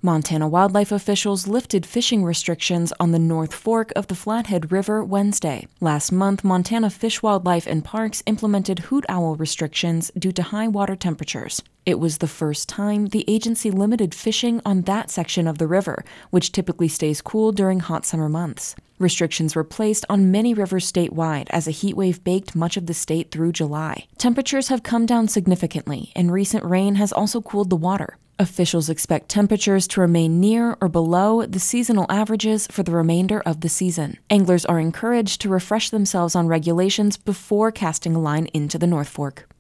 Montana wildlife officials lifted fishing restrictions on the North Fork of the Flathead River Wednesday. Last month, Montana Fish, Wildlife, and Parks implemented hoot owl restrictions due to high water temperatures. It was the first time the agency limited fishing on that section of the river, which typically stays cool during hot summer months. Restrictions were placed on many rivers statewide as a heat wave baked much of the state through July. Temperatures have come down significantly, and recent rain has also cooled the water. Officials expect temperatures to remain near or below the seasonal averages for the remainder of the season. Anglers are encouraged to refresh themselves on regulations before casting a line into the North Fork.